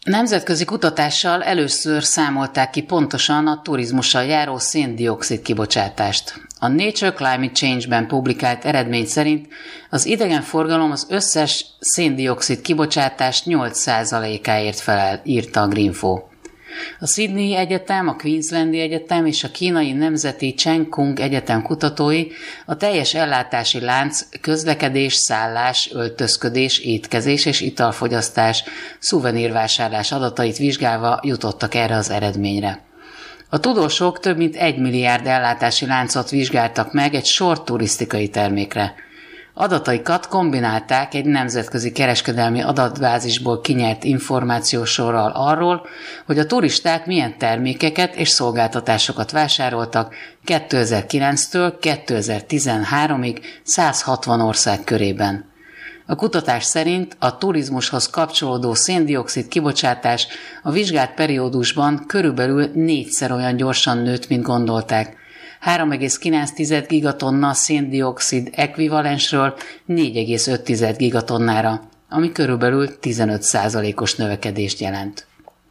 Nemzetközi kutatással először számolták ki pontosan a turizmussal járó szén-dioxid kibocsátást. A Nature Climate Change-ben publikált eredmény szerint az idegenforgalom az összes szén-dioxid kibocsátás 8%-áért felel, írta a Greenfo. A Sydney Egyetem, a Queenslandi Egyetem és a kínai nemzeti Cheng Kung Egyetem kutatói a teljes ellátási lánc, közlekedés, szállás, öltözködés, étkezés és italfogyasztás, szuvenírvásárlás adatait vizsgálva jutottak erre az eredményre. A tudósok több mint 1 milliárd ellátási láncot vizsgáltak meg egy sor turisztikai termékre. Adataikat kombinálták egy nemzetközi kereskedelmi adatbázisból kinyert információsorral arról, hogy a turisták milyen termékeket és szolgáltatásokat vásároltak 2009-től 2013-ig 160 ország körében. A kutatás szerint a turizmushoz kapcsolódó szén-dioxid kibocsátás a vizsgált periódusban körülbelül 4-szer olyan gyorsan nőtt, mint gondolták. 3,9 gigatonna szén-dioxid ekvivalensről 4,5 gigatonnára, ami körülbelül 15%-os növekedést jelent.